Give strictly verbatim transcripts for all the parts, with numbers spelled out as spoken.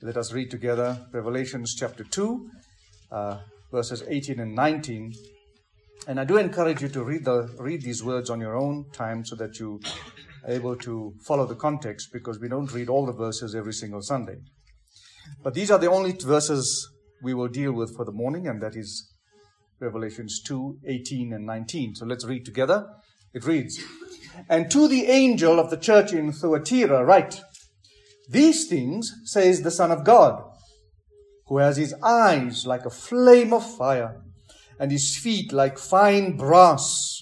Let us read together Revelations chapter two, uh, verses eighteen and nineteen. And I do encourage you to read the read these words on your own time so that you are able to follow the context, because we don't read all the verses every single Sunday. But these are the only verses we will deal with for the morning, and that is Revelations two, eighteen and nineteen. So let's read together. It reads, "And to the angel of the church in Thyatira write, These things says the Son of God, who has his eyes like a flame of fire, and his feet like fine brass.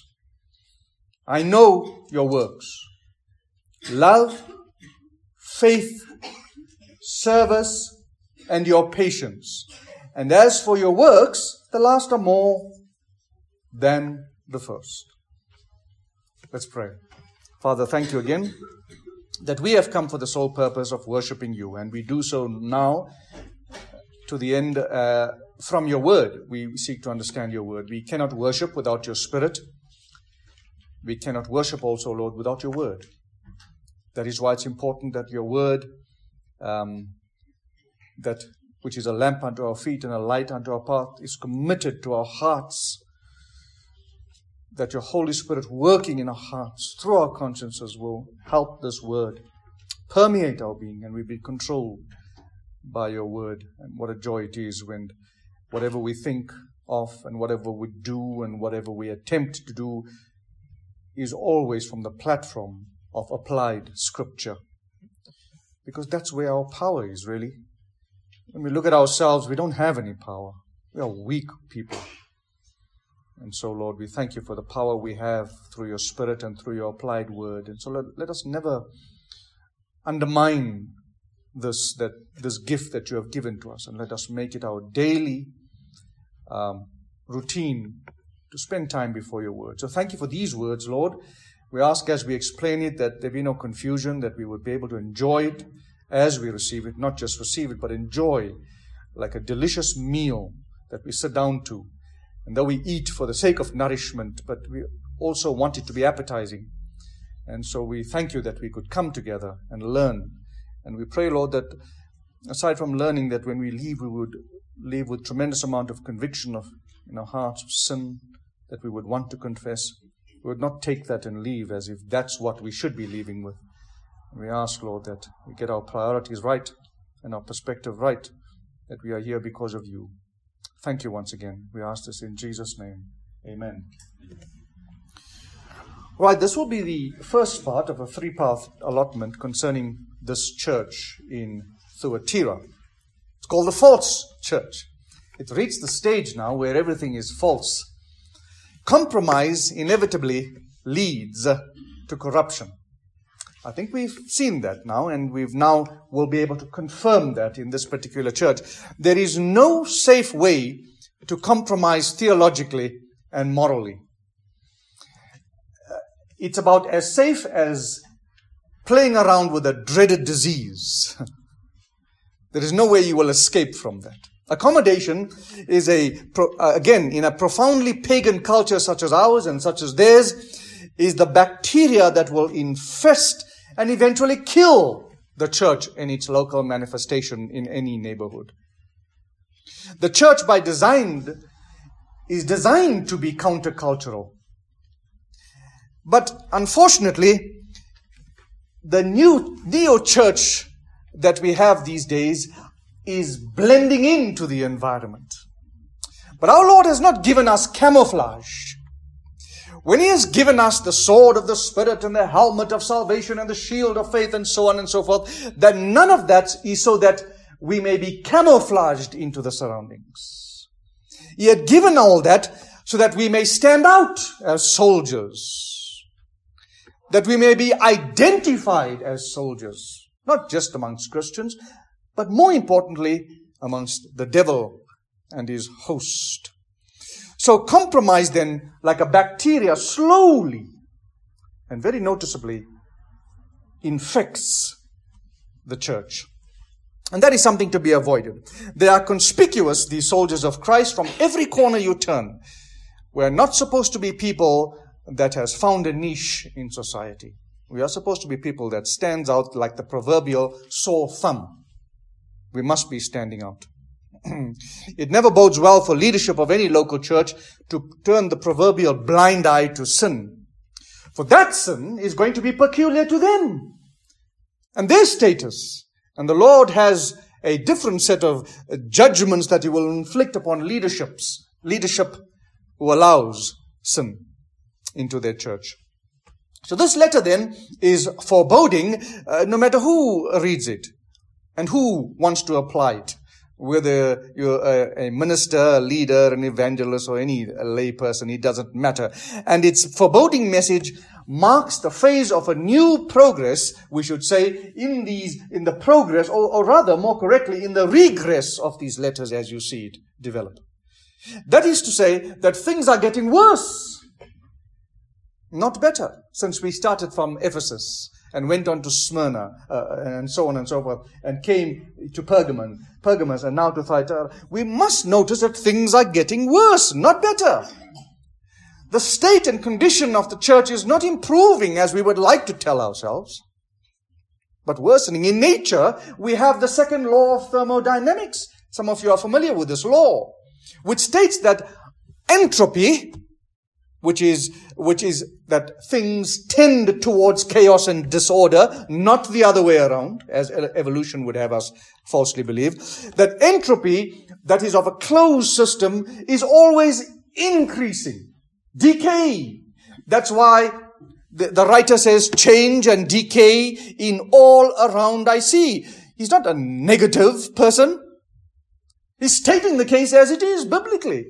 I know your works, love, faith, service, and your patience. And as for your works, the last are more than the first." Let's pray. Father, thank you again that we have come for the sole purpose of worshiping you, and we do so now to the end uh, from your word. We seek to understand your word. We cannot worship without your spirit. We cannot worship also, Lord, without your word. That is why it's important that your word, um, that which is a lamp unto our feet and a light unto our path, is committed to our hearts. That your Holy Spirit working in our hearts, through our consciences, will help this word permeate our being, and we be controlled by your word. And what a joy it is when whatever we think of and whatever we do and whatever we attempt to do is always from the platform of applied Scripture. Because that's where our power is, really. When we look at ourselves, we don't have any power. We are weak people. And so, Lord, we thank you for the power we have through your Spirit and through your applied word. And so let, let us never undermine this that this gift that you have given to us, and let us make it our daily um, routine to spend time before your word. So thank you for these words, Lord. We ask as we explain it that there be no confusion, that we would be able to enjoy it as we receive it, not just receive it, but enjoy like a delicious meal that we sit down to. And though we eat for the sake of nourishment, but we also want it to be appetizing. And so we thank you that we could come together and learn. And we pray, Lord, that aside from learning, that when we leave, we would leave with tremendous amount of conviction of in our hearts of sin that we would want to confess. We would not take that and leave as if that's what we should be leaving with. And we ask, Lord, that we get our priorities right and our perspective right, that we are here because of you. Thank you once again. We ask this in Jesus' name. Amen. Right, this will be the first part of a three-part allotment concerning this church in Thyatira. It's called the false church. It reached the stage now where everything is false. Compromise inevitably leads to corruption. I think we've seen that now, and we've now will be able to confirm that in this particular church. There is no safe way to compromise theologically and morally. Uh, it's about as safe as playing around with a dreaded disease. There is no way you will escape from that. Accommodation is a, uh, again, in a profoundly pagan culture such as ours and such as theirs, is the bacteria that will infest and eventually kill the church in its local manifestation in any neighborhood. The church by design is designed to be countercultural. But unfortunately, the new neo-church that we have these days is blending into the environment. But our Lord has not given us camouflage. When He has given us the sword of the Spirit and the helmet of salvation and the shield of faith and so on and so forth, then none of that is so that we may be camouflaged into the surroundings. He had given all that so that we may stand out as soldiers, that we may be identified as soldiers, not just amongst Christians, but more importantly, amongst the devil and his host. So compromise then, like a bacteria, slowly and very noticeably infects the church. And that is something to be avoided. They are conspicuous, these soldiers of Christ, from every corner you turn. We're not supposed to be people that has found a niche in society. We are supposed to be people that stands out like the proverbial sore thumb. We must be standing out. It never bodes well for leadership of any local church to turn the proverbial blind eye to sin. For that sin is going to be peculiar to them and their status. And the Lord has a different set of judgments that He will inflict upon leaderships, leadership who allows sin into their church. So this letter then is foreboding, uh, no matter who reads it and who wants to apply it. Whether you're a, a minister, a leader, an evangelist, or any lay person, it doesn't matter. And its foreboding message marks the phase of a new progress, we should say, in these, in the progress, or, or rather, more correctly, in the regress of these letters as you see it develop. That is to say that things are getting worse, not better, since we started from Ephesus and went on to Smyrna, uh, and so on and so forth, and came to Pergamon, Pergamos, and now to Thyatira. We must notice that things are getting worse, not better. The state and condition of the church is not improving as we would like to tell ourselves, but worsening. In nature, we have the second law of thermodynamics. Some of you are familiar with this law, which states that entropy, which is which is that things tend towards chaos and disorder, not the other way around, as evolution would have us falsely believe, that entropy, that is of a closed system, is always increasing. Decay. That's why the, the writer says change and decay in all around I see. He's not a negative person. He's stating the case as it is biblically.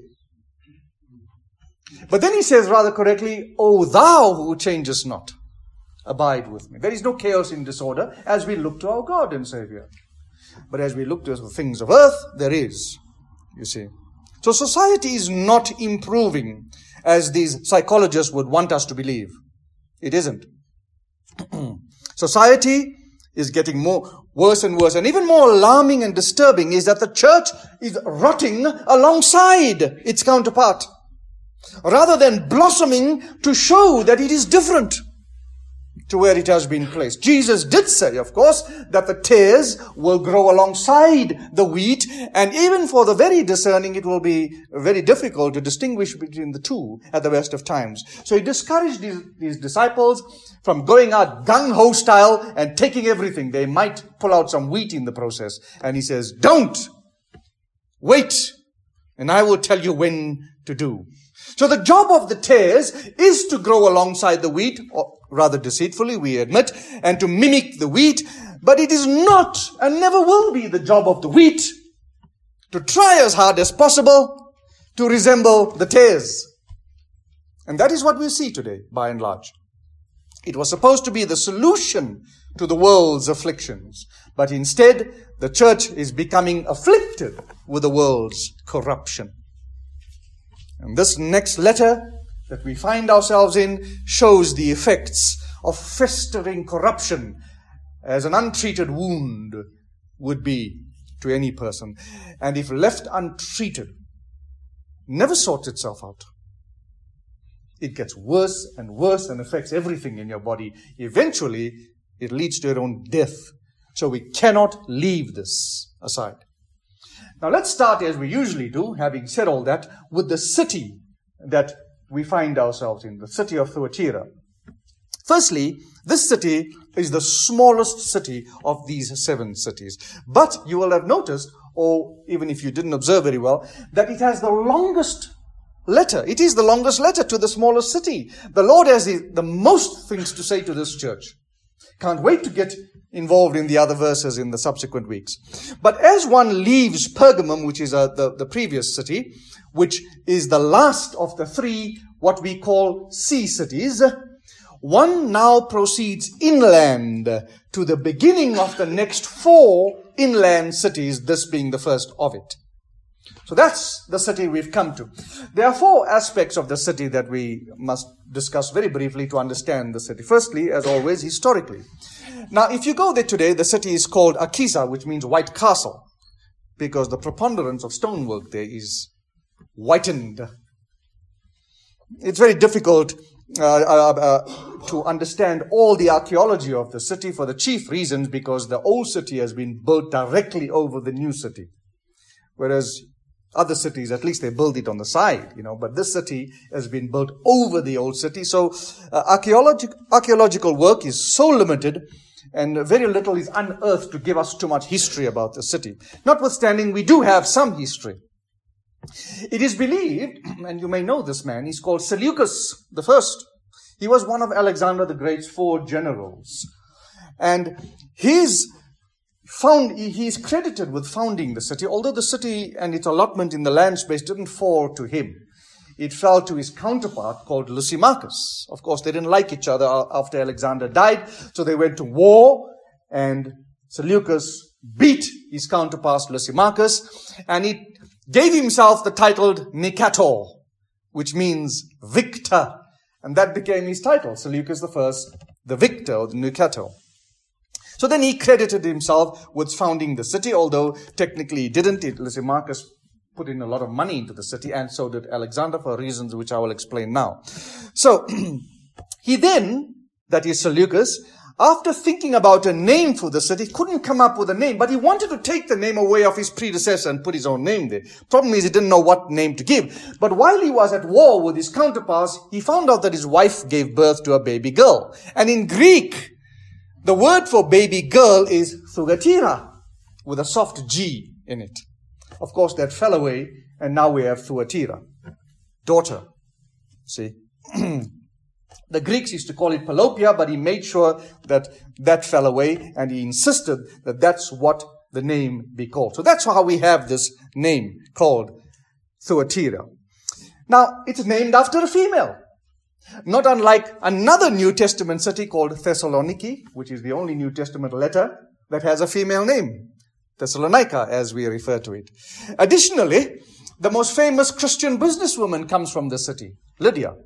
But then he says rather correctly, O thou who changest not, abide with me. There is no chaos in disorder as we look to our God and Savior. But as we look to the things of earth, there is, you see. So society is not improving as these psychologists would want us to believe. It isn't. Society is getting more worse and worse. And even more alarming and disturbing is that the church is rotting alongside its counterpart, rather than blossoming to show that it is different to where it has been placed. Jesus did say, of course, that the tares will grow alongside the wheat, and even for the very discerning, it will be very difficult to distinguish between the two at the best of times. So he discouraged these, these disciples from going out gung-ho style and taking everything. They might pull out some wheat in the process. And he says, don't! Wait, and I will tell you when to do. So the job of the tares is to grow alongside the wheat, or rather deceitfully, we admit, and to mimic the wheat. But it is not and never will be the job of the wheat to try as hard as possible to resemble the tares. And that is what we see today, by and large. It was supposed to be the solution to the world's afflictions. But instead, the church is becoming afflicted with the world's corruption. And this next letter that we find ourselves in shows the effects of festering corruption as an untreated wound would be to any person. And if left untreated, never sorts itself out. It gets worse and worse and affects everything in your body. Eventually, it leads to your own death. So we cannot leave this aside. Now let's start, as we usually do, having said all that, with the city that we find ourselves in, the city of Thyatira. Firstly, this city is the smallest city of these seven cities. But you will have noticed, or even if you didn't observe very well, that it has the longest letter. It is the longest letter to the smallest city. The Lord has the, the most things to say to this church. Can't wait to get involved in the other verses in the subsequent weeks. But as one leaves Pergamum, which is uh, the, the previous city, which is the last of the three, what we call sea cities, one now proceeds inland to the beginning of the next four inland cities, this being the first of it. So that's the city we've come to. There are four aspects of the city that we must discuss very briefly to understand the city. Firstly, as always, historically. Now, if you go there today, the city is called Akisa, which means White Castle, because the preponderance of stonework there is whitened. It's very difficult. Uh, uh, uh, to understand all the archaeology of the city, for the chief reasons because the old city has been built directly over the new city. Whereas other cities, at least they build it on the side, you know, but this city has been built over the old city. So uh, archaeologic, archaeological work is so limited, and very little is unearthed to give us too much history about the city. Notwithstanding, we do have some history. It is believed, and you may know this man, he's called Seleucus the First. He was one of Alexander the Great's four generals. And his found, he is credited with founding the city, although the city and its allotment in the land space didn't fall to him. It fell to his counterpart called Lysimachus. Of course, they didn't like each other after Alexander died, so they went to war, and Seleucus beat his counterpart Lysimachus, and he gave himself the title Nicator, which means victor. And that became his title, Seleucus the First, the victor, or the Nicator. So then he credited himself with founding the city, although technically he didn't. Lysimachus put in a lot of money into the city, and so did Alexander, for reasons which I will explain now. So he then, that is Seleucus, after thinking about a name for the city, couldn't come up with a name, but he wanted to take the name away of his predecessor and put his own name there. Problem is, he didn't know what name to give. But while he was at war with his counterparts, he found out that his wife gave birth to a baby girl. And in Greek, the word for baby girl is Thuatira, with a soft G in it. Of course, that fell away, and now we have Thuatira, daughter. See? The Greeks used to call it Pelopia, but he made sure that that fell away, and he insisted that that's what the name be called. So that's how we have this name called Thuatira. Now, it's named after a female. Not unlike another New Testament city called Thessaloniki, which is the only New Testament letter that has a female name. Thessalonica, as we refer to it. Additionally, the most famous Christian businesswoman comes from the city, Lydia.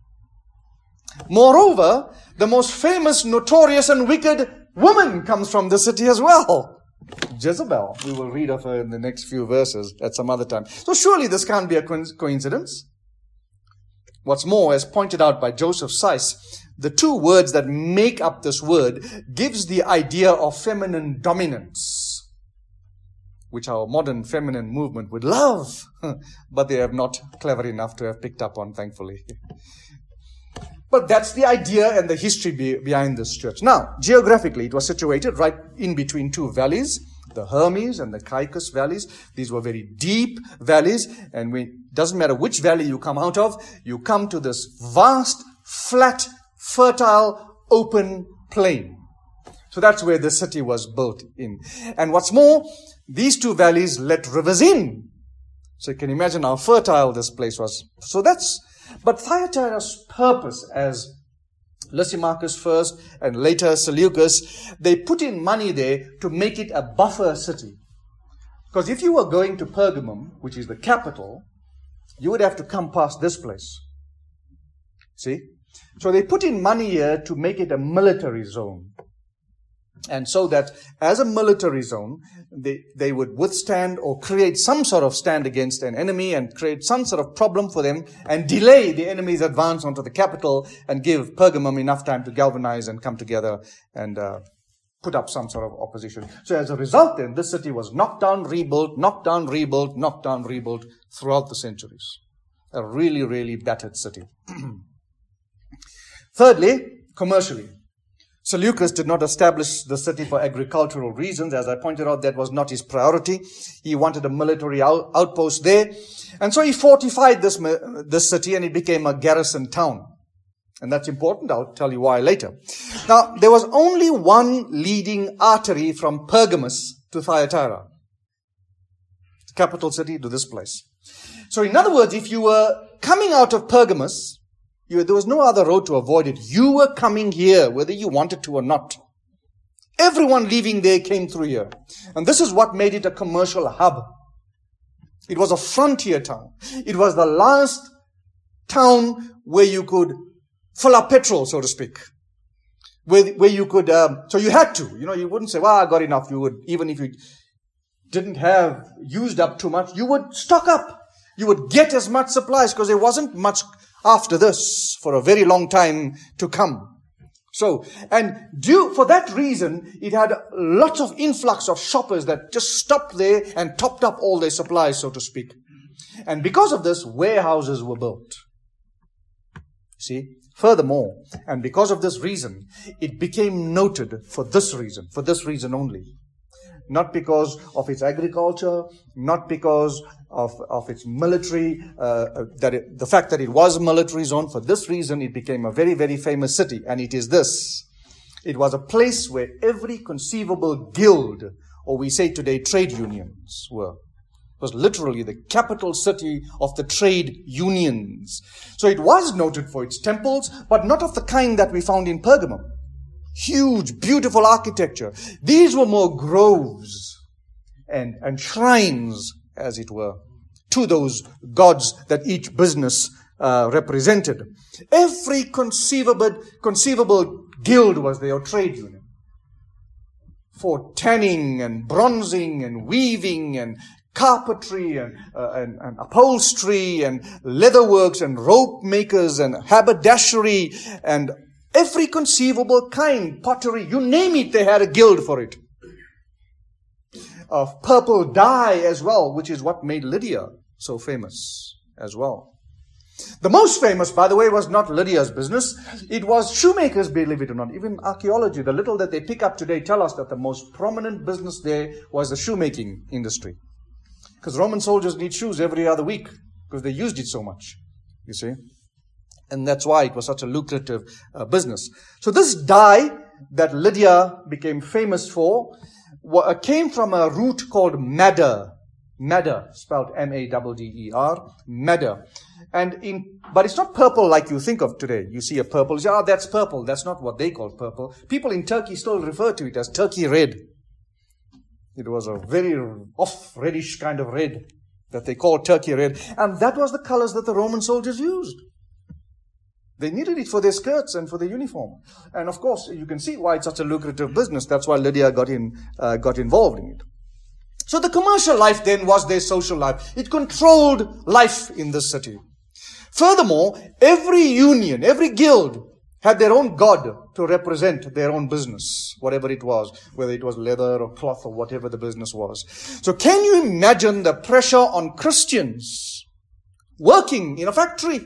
Moreover, the most famous, notorious, and wicked woman comes from the city as well, Jezebel. We will read of her in the next few verses at some other time. So surely this can't be a coincidence. What's more, as pointed out by Joseph Seiss, the two words that make up this word gives the idea of feminine dominance, which our modern feminine movement would love, but they have not clever enough to have picked up on, thankfully. But that's the idea and the history be, behind this church. Now, geographically, it was situated right in between two valleys, the Hermes and the Caicus valleys. These were very deep valleys, and it doesn't matter which valley you come out of, you come to this vast, flat, fertile, open plain. So that's where the city was built in. And what's more, these two valleys let rivers in. So you can imagine how fertile this place was. So that's, but Thyatira's purpose, as Lysimachus first and later Seleucus, they put in money there to make it a buffer city. Because if you were going to Pergamum, which is the capital, you would have to come past this place. See? So they put in money here to make it a military zone. And so that as a military zone, they, they would withstand or create some sort of stand against an enemy and create some sort of problem for them and delay the enemy's advance onto the capital and give Pergamum enough time to galvanize and come together and uh, put up some sort of opposition. So as a result then, this city was knocked down, rebuilt, knocked down, rebuilt, knocked down, rebuilt throughout the centuries. A really, really battered city. Thirdly, commercially. Seleucus did not establish the city for agricultural reasons. As I pointed out, that was not his priority. He wanted a military out- outpost there. And so he fortified this, this city and it became a garrison town. And that's important. I'll tell you why later. Now, there was only one leading artery from Pergamus to Thyatira, the capital city, to this place. So in other words, if you were coming out of Pergamus, You, there was no other road to avoid it. You were coming here, whether you wanted to or not. Everyone leaving there came through here. And this is what made it a commercial hub. It was a frontier town. It was the last town where you could fill up petrol, so to speak. Where, where you could, um, so you had to. You know, you wouldn't say, well, I got enough. You would, even if you didn't have used up too much, you would stock up. You would get as much supplies because there wasn't much after this for a very long time to come. So, and due, for that reason, it had lots of influx of shoppers that just stopped there and topped up all their supplies, so to speak. And because of this, warehouses were built. See? Furthermore, and because of this reason, it became noted for this reason, for this reason only. Not because of its agriculture, not because of, of its military, uh, that it, the fact that it was a military zone. For this reason, it became a very, very famous city. And it is this. It was a place where every conceivable guild, or we say today trade unions, were. It was literally the capital city of the trade unions. So it was noted for its temples, but not of the kind that we found in Pergamum. Huge, beautiful architecture. These were more groves and, and shrines, as it were, to those gods that each business uh, represented. Every conceivable, conceivable guild was there, or trade union. For tanning and bronzing and weaving and carpentry and, uh, and, and upholstery and leatherworks and rope makers and haberdashery and every conceivable kind, pottery, you name it, they had a guild for it. Of purple dye as well, which is what made Lydia so famous as well. The most famous, by the way, was not Lydia's business. It was shoemakers, believe it or not. Even archaeology, the little that they pick up today, tell us that the most prominent business there was the shoemaking industry. Because Roman soldiers need shoes every other week because they used it so much, you see. And that's why it was such a lucrative uh, business. So this dye that Lydia became famous for uh, came from a root called madder. Madder, spelled M A D D E R, madder. And in, but it's not purple like you think of today. You see a purple, you say, oh, that's purple. That's not what they call purple. People in Turkey still refer to it as Turkey red. It was a very off reddish kind of red that they called Turkey red. And that was the colors that the Roman soldiers used. They needed it for their skirts and for their uniform. And of course, you can see why it's such a lucrative business. That's why Lydia got in, uh, got involved in it. So the commercial life then was their social life. It controlled life in this city. Furthermore, every union, every guild had their own god to represent their own business, whatever it was, whether it was leather or cloth or whatever the business was. So can you imagine the pressure on Christians working in a factory?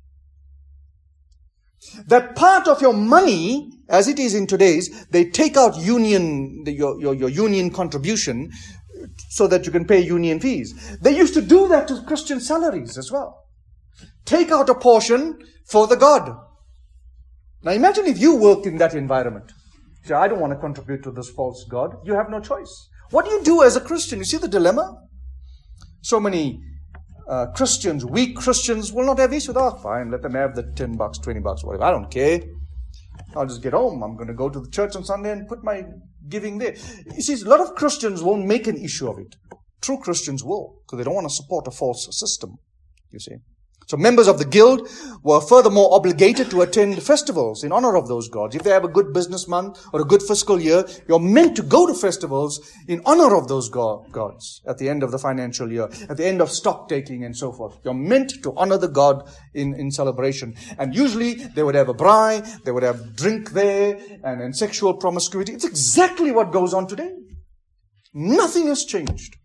That part of your money, as it is in today's, they take out union, your, your, your union contribution so that you can pay union fees. They used to do that to Christian salaries as well. Take out a portion for the God. Now imagine if you worked in that environment. You say, I don't want to contribute to this false God. You have no choice. What do you do as a Christian? You see the dilemma? So many uh, Christians, weak Christians, will not have issue. Oh, fine, let them have the ten bucks, twenty bucks, whatever. I don't care. I'll just get home. I'm going to go to the church on Sunday and put my giving there. You see, a lot of Christians won't make an issue of it. True Christians will, because they don't want to support a false system, you see. So members of the guild were furthermore obligated to attend festivals in honor of those gods. If they have a good business month or a good fiscal year, you're meant to go to festivals in honor of those go- gods at the end of the financial year, at the end of stock taking and so forth. You're meant to honor the god in, in celebration. And usually they would have a braai, they would have drink there and, and sexual promiscuity. It's exactly what goes on today. Nothing has changed.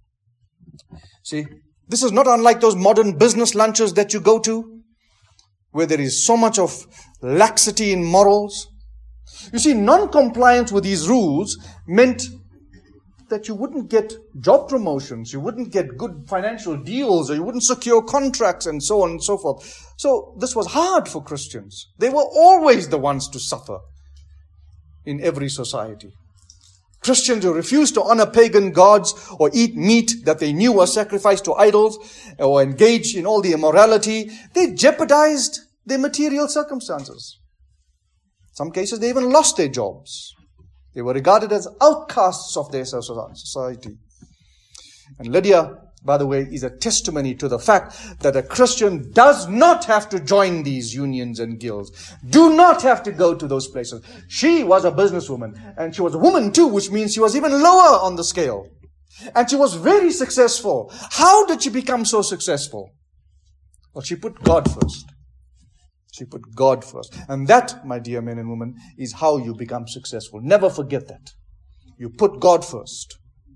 See? This is not unlike those modern business lunches that you go to, where there is so much of laxity in morals. You see, non-compliance with these rules meant that you wouldn't get job promotions, you wouldn't get good financial deals, or you wouldn't secure contracts, and so on and so forth. So this was hard for Christians. They were always the ones to suffer in every society. Christians who refused to honor pagan gods or eat meat that they knew was sacrificed to idols or engage in all the immorality, they jeopardized their material circumstances. In some cases, they even lost their jobs. They were regarded as outcasts of their society. And Lydia, by the way, is a testimony to the fact that a Christian does not have to join these unions and guilds. Do not have to go to those places. She was a businesswoman, and she was a woman too, which means she was even lower on the scale. And she was very successful. How did she become so successful? Well, she put God first. She put God first. And that, my dear men and women, is how you become successful. Never forget that. You put God first.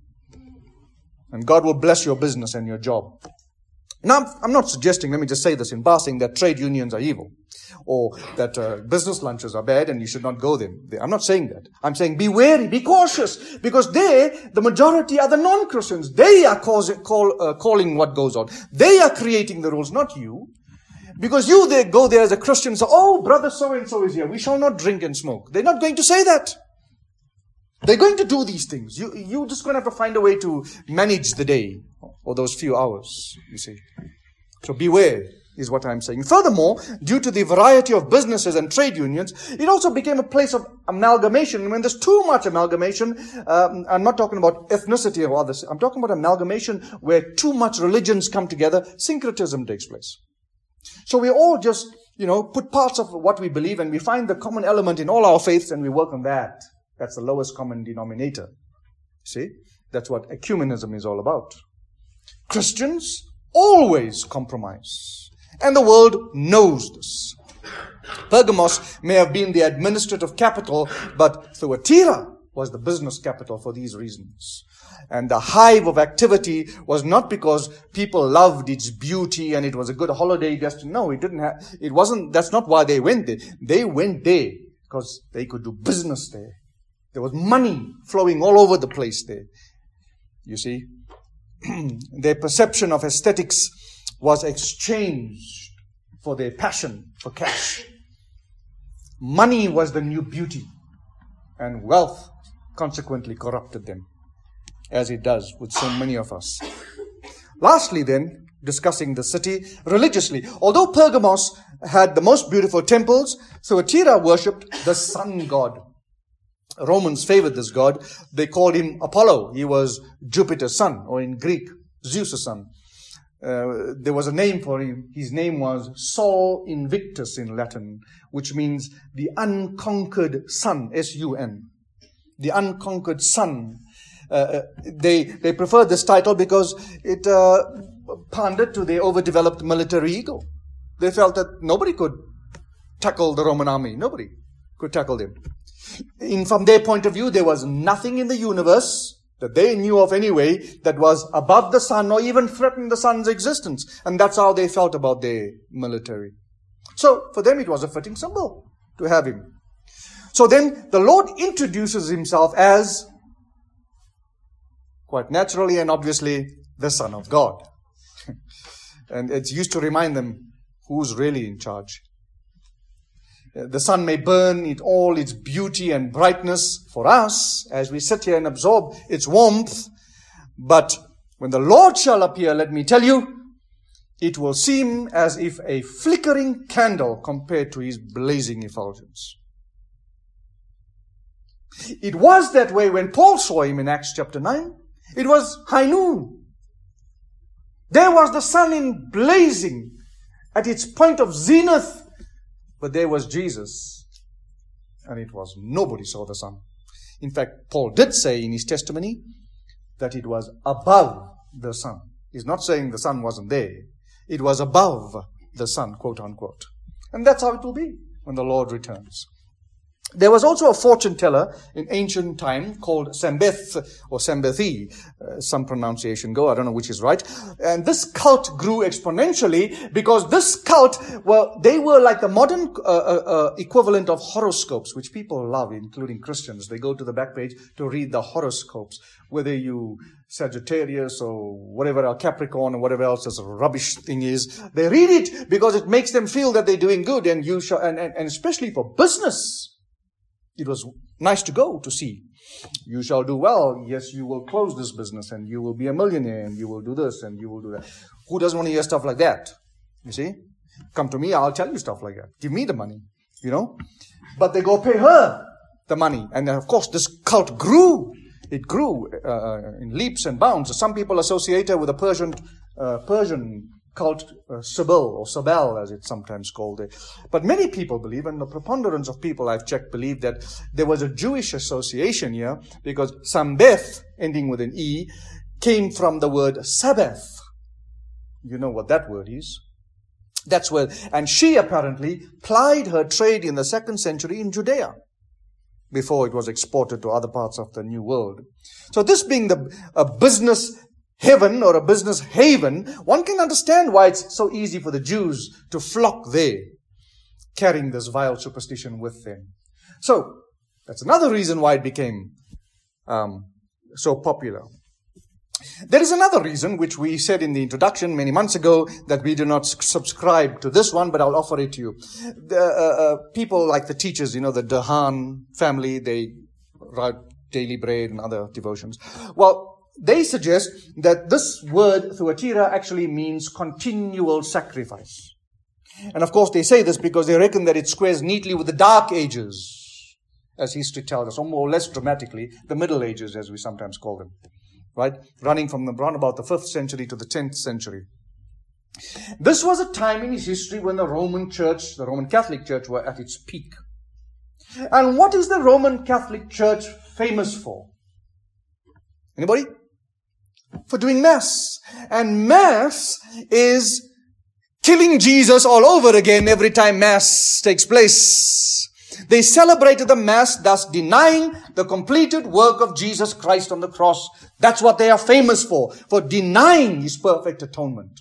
And God will bless your business and your job. Now, I'm not suggesting, let me just say this in passing, that trade unions are evil. Or that uh, business lunches are bad and you should not go there. I'm not saying that. I'm saying be wary, be cautious. Because they, the majority are the non-Christians. They are cause, call, uh, calling what goes on. They are creating the rules, not you. Because you they go there as a Christian and say, oh, brother so-and-so is here. We shall not drink and smoke. They're not going to say that. They're going to do these things. You, you're just going to have to find a way to manage the day or those few hours, you see. So beware is what I'm saying. Furthermore, due to the variety of businesses and trade unions, it also became a place of amalgamation. And when there's too much amalgamation, um, I'm not talking about ethnicity or others. I'm talking about amalgamation where too much religions come together, syncretism takes place. So we all just, you know, put parts of what we believe and we find the common element in all our faiths and we work on that. That's the lowest common denominator. See? That's what ecumenism is all about. Christians always compromise. And the world knows this. Pergamos may have been the administrative capital, but Thyatira was the business capital for these reasons. And the hive of activity was not because people loved its beauty and it was a good holiday destination. No, it didn't have, it wasn't, that's not why they went there. They went there because they could do business there. There was money flowing all over the place there. You see, their perception of aesthetics was exchanged for their passion for cash. Money was the new beauty, and wealth consequently corrupted them, as it does with so many of us. Lastly then, discussing the city religiously. Although Pergamos had the most beautiful temples, Thyatira worshipped the sun god. Romans favored this god. They called him Apollo. He was Jupiter's son, or in Greek, Zeus' son. Uh, there was a name for him. His name was Sol Invictus in Latin, which means the unconquered sun, S U N. The unconquered sun. Uh, they they preferred this title because it uh, pandered to their overdeveloped military ego. They felt that nobody could tackle the Roman army. Nobody could tackle them. In, from their point of view, there was nothing in the universe that they knew of anyway that was above the sun or even threatened the sun's existence. And that's how they felt about their military. So for them it was a fitting symbol to have him. So then the Lord introduces himself as, quite naturally and obviously, the Son of God. And it's used to remind them who's really in charge. The sun may burn in all its beauty and brightness for us as we sit here and absorb its warmth. But when the Lord shall appear, let me tell you, it will seem as if a flickering candle compared to his blazing effulgence. It was that way when Paul saw him in Acts chapter nine. It was high noon. There was the sun in blazing at its point of zenith. But there was Jesus, and it was nobody saw the sun. In fact, Paul did say in his testimony that it was above the sun. He's not saying the sun wasn't there. It was above the sun, quote unquote. And that's how it will be when the Lord returns. There was also a fortune teller in ancient time called Sambeth or Sambethi, uh, some pronunciation go, I don't know which is right. And this cult grew exponentially because this cult, well, they were like the modern uh, uh, uh, equivalent of horoscopes, which people love, including Christians. They go to the back page to read the horoscopes, whether you Sagittarius or whatever, Capricorn or whatever else this rubbish thing is. They read it because it makes them feel that they're doing good, and you shall, and, and, and especially for business. It was nice to go to see. You shall do well. Yes, you will close this business and you will be a millionaire and you will do this and you will do that. Who doesn't want to hear stuff like that? You see? Come to me, I'll tell you stuff like that. Give me the money, you know? But they go pay her the money. And of course, this cult grew. It grew uh, in leaps and bounds. Some people associate it with a Persian, uh, Persian cult, uh, Sibyl or Sabel as it's sometimes called. But many people believe, and the preponderance of people I've checked believe, that there was a Jewish association here because Sambeth, ending with an E, came from the word Sabbath. You know what that word is. That's where, and she apparently plied her trade in the second century in Judea before it was exported to other parts of the New World. So this being the a business heaven or a business haven, one can understand why it's so easy for the Jews to flock there, carrying this vile superstition with them. So that's another reason why it became um, so popular. There is another reason, which we said in the introduction many months ago, that we do not subscribe to this one, but I'll offer it to you. The, uh, uh, people like the teachers, you know, the Dahan family, they write daily bread and other devotions. Well, they suggest that this word, Thuatira, actually means continual sacrifice. And of course, they say this because they reckon that it squares neatly with the Dark Ages, as history tells us, or more or less dramatically, the Middle Ages, as we sometimes call them. Right? Running from the, around about the fifth century to the tenth century. This was a time in history when the Roman Church, the Roman Catholic Church, were at its peak. And what is the Roman Catholic Church famous for? Anybody? For doing Mass. And Mass is killing Jesus all over again every time Mass takes place. They celebrated the Mass, thus denying the completed work of Jesus Christ on the cross. That's what they are famous for, for denying His perfect atonement.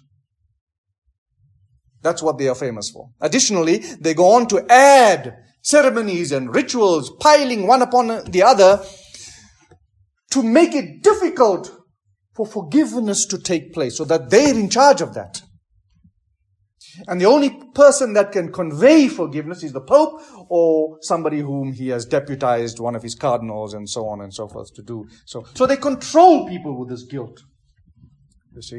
That's what they are famous for. Additionally, they go on to add ceremonies and rituals, piling one upon the other, to make it difficult for forgiveness to take place, so that they're in charge of that. And the only person that can convey forgiveness is the Pope or somebody whom he has deputized, one of his cardinals and so on and so forth to do. So, so they control people with this guilt. You see?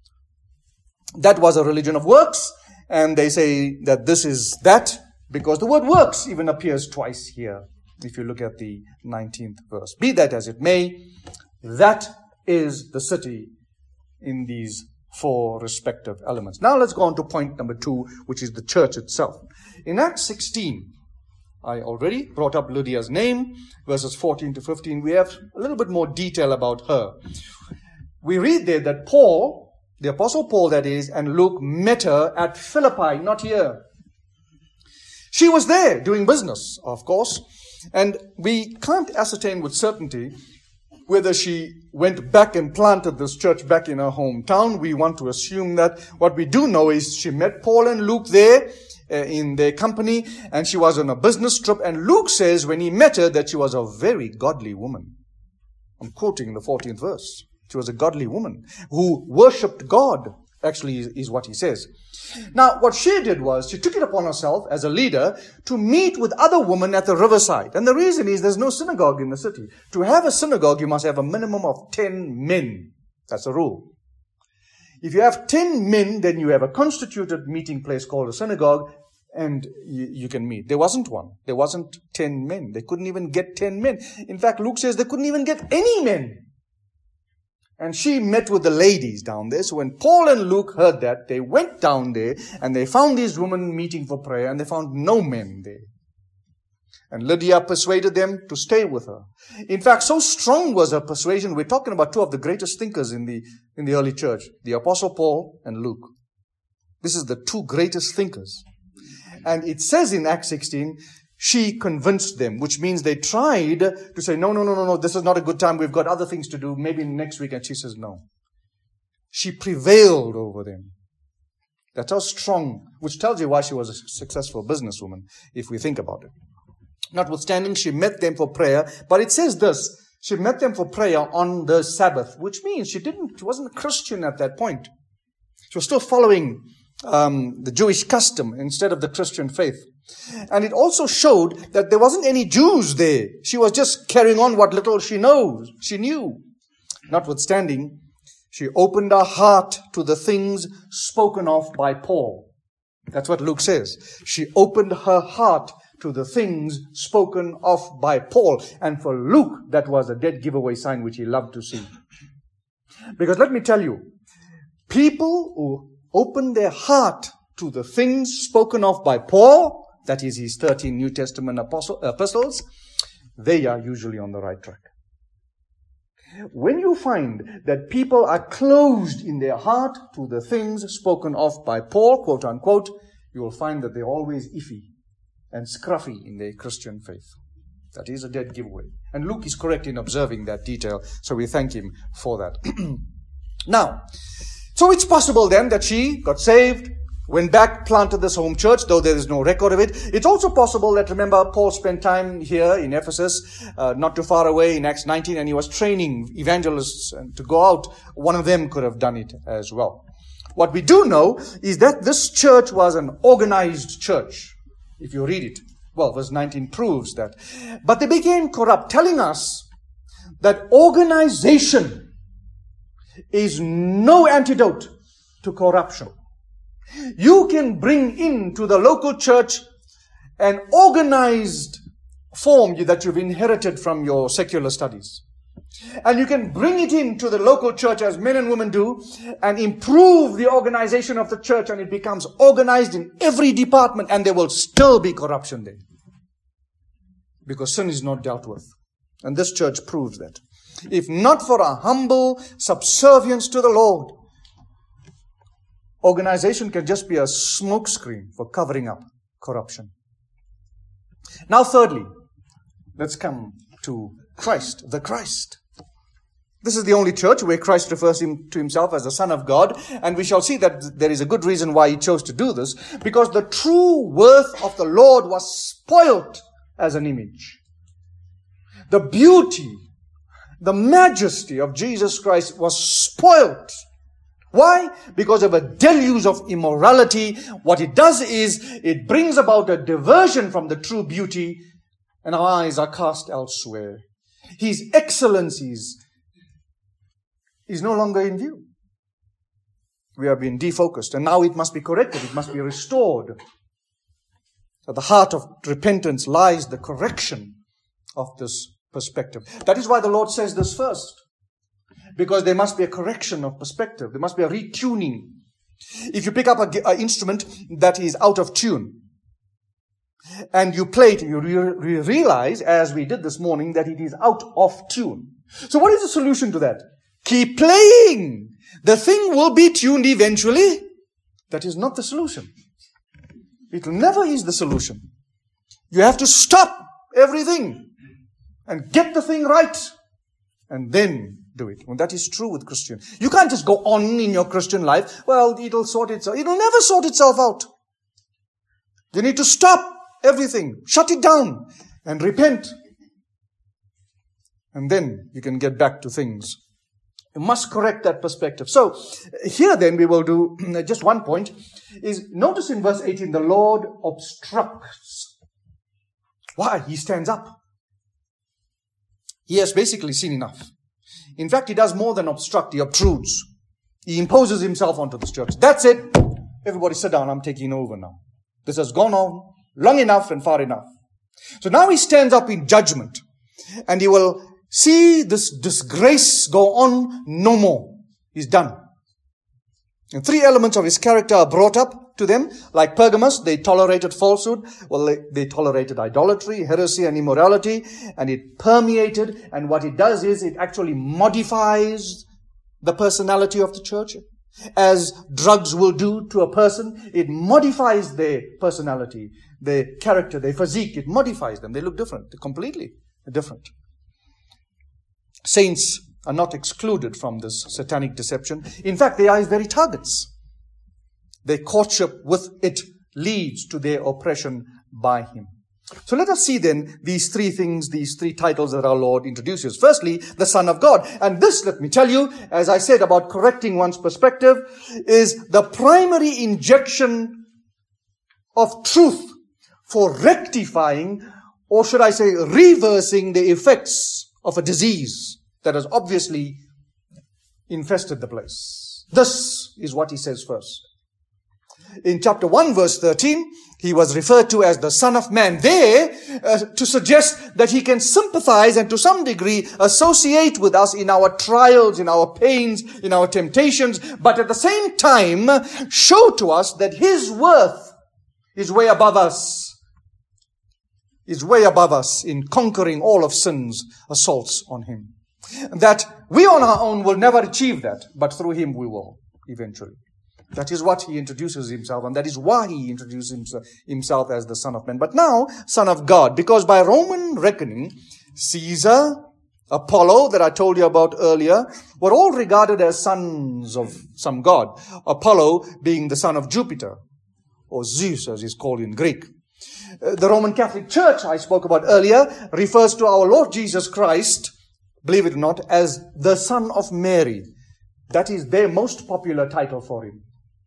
That was a religion of works, and they say that this is that because the word works even appears twice here. If you look at the nineteenth verse. Be that as it may, that is the city in these four respective elements. Now let's go on to point number two, which is the church itself. In Acts sixteen, I already brought up Lydia's name, verses fourteen to fifteen. We have a little bit more detail about her. We read there that Paul, the Apostle Paul that is, and Luke met her at Philippi, not here. She was there doing business, of course, and we can't ascertain with certainty whether she went back and planted this church back in her hometown. We want to assume that. What we do know is she met Paul and Luke there uh, in their company, and she was on a business trip. And Luke says when he met her that she was a very godly woman. I'm quoting the fourteenth verse. She was a godly woman who worshipped God, actually is, is what he says. Now, what she did was she took it upon herself as a leader to meet with other women at the riverside. And the reason is there's no synagogue in the city. To have a synagogue, you must have a minimum of ten men. That's the rule. If you have ten men, then you have a constituted meeting place called a synagogue, and you, you can meet. There wasn't one. There wasn't ten men. They couldn't even get ten men. In fact, Luke says they couldn't even get any men. And she met with the ladies down there. So when Paul and Luke heard that, they went down there and they found these women meeting for prayer, and they found no men there. And Lydia persuaded them to stay with her. In fact, so strong was her persuasion, we're talking about two of the greatest thinkers in the, in the early church, the Apostle Paul and Luke. This is the two greatest thinkers. And it says in Acts sixteen, she convinced them, which means they tried to say, no, no, no, no, no, this is not a good time. We've got other things to do. Maybe next week. And she says, no. She prevailed over them. That's how strong, which tells you why she was a successful businesswoman, if we think about it. Notwithstanding, she met them for prayer. But it says this, she met them for prayer on the Sabbath, which means she didn't, she wasn't a Christian at that point. She was still following um, the Jewish custom instead of the Christian faith. And it also showed that there wasn't any Jews there. She was just carrying on what little she knows, she knew. Notwithstanding, she opened her heart to the things spoken of by Paul. That's what Luke says. She opened her heart to the things spoken of by Paul. And for Luke, that was a dead giveaway sign which he loved to see. Because let me tell you, people who open their heart to the things spoken of by Paul, that is his thirteen New Testament apostle, epistles, they are usually on the right track. When you find that people are closed in their heart to the things spoken of by Paul, quote unquote, you will find that they're always iffy and scruffy in their Christian faith. That is a dead giveaway. And Luke is correct in observing that detail, so we thank him for that. Now, so it's possible then that she got saved, went back, planted this home church, though there is no record of it. It's also possible that, remember, Paul spent time here in Ephesus, uh, not too far away in Acts nineteen, and he was training evangelists to go out. One of them could have done it as well. What we do know is that this church was an organized church. If you read it, well, verse nineteen proves that. But they became corrupt, telling us that organization is no antidote to corruption. You can bring into the local church an organized form that you've inherited from your secular studies. And you can bring it into the local church, as men and women do, and improve the organization of the church, and it becomes organized in every department, and there will still be corruption there. Because sin is not dealt with. And this church proves that. If not for a humble subservience to the Lord, organization can just be a smokescreen for covering up corruption. Now, thirdly, let's come to Christ, the Christ. This is the only church where Christ refers him to himself as the Son of God, and we shall see that there is a good reason why he chose to do this, because the true worth of the Lord was spoilt as an image. The beauty, the majesty of Jesus Christ was spoilt. Why? Because of a deluge of immorality. What it does is, it brings about a diversion from the true beauty, and our eyes are cast elsewhere. His excellencies is no longer in view. We have been defocused, and now it must be corrected. It must be restored. At the heart of repentance lies the correction of this perspective. That is why the Lord says this first. Because there must be a correction of perspective. There must be a retuning. If you pick up an instrument that is out of tune, and you play it, you re- realize, as we did this morning, that it is out of tune. So what is the solution to that? Keep playing. The thing will be tuned eventually. That is not the solution. It never is the solution. You have to stop everything and get the thing right, and then do it. And that is true with Christian. You can't just go on in your Christian life. Well, it'll sort itself. It'll never sort itself out. You need to stop everything, shut it down, and repent. And then you can get back to things. You must correct that perspective. So, here then we will do just one point. Is notice in verse eighteen, the Lord obstructs. Why? He stands up. He has basically seen enough. In fact, he does more than obstruct. He obtrudes. He imposes himself onto this church. That's it. Everybody sit down. I'm taking over now. This has gone on long enough and far enough. So now he stands up in judgment, and he will see this disgrace go on no more. He's done. And three elements of his character are brought up to them. Like Pergamos, they tolerated falsehood. Well, they, they tolerated idolatry, heresy, and immorality. And it permeated. And what it does is it actually modifies the personality of the church. As drugs will do to a person, it modifies their personality, their character, their physique. It modifies them. They look different, completely different. Saints are not excluded from this satanic deception. In fact, they are very targets. Their courtship with it leads to their oppression by him. So let us see then these three things, these three titles that our Lord introduces. Firstly, the Son of God. And this, let me tell you, as I said about correcting one's perspective, is the primary injection of truth for rectifying, or should I say, reversing the effects of a disease that has obviously infested the place. This is what he says first. In chapter one, verse thirteen, he was referred to as the Son of Man there uh, to suggest that he can sympathize and to some degree associate with us in our trials, in our pains, in our temptations, but at the same time show to us that his worth is way above us. Is way above us in conquering all of sin's assaults on him. That we on our own will never achieve that, but through Him we will eventually. That is what He introduces Himself, and that is why He introduces Himself as the Son of Man. But now, Son of God, because by Roman reckoning, Caesar, Apollo, that I told you about earlier, were all regarded as sons of some god. Apollo being the son of Jupiter, or Zeus as he's called in Greek. Uh, the Roman Catholic Church, I spoke about earlier, refers to our Lord Jesus Christ, believe it or not, as the Son of Mary. That is their most popular title for Him.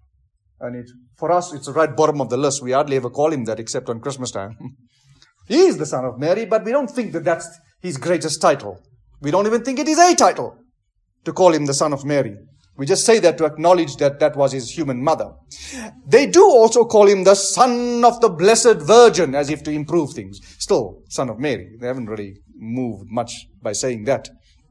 And it, for us, it's right bottom of the list. We hardly ever call Him that except on Christmas time. He is the Son of Mary, but we don't think that that's His greatest title. We don't even think it is a title to call Him the Son of Mary. We just say that to acknowledge that that was His human mother. They do also call Him the Son of the Blessed Virgin, as if to improve things. Still, Son of Mary. They haven't really moved much by saying that.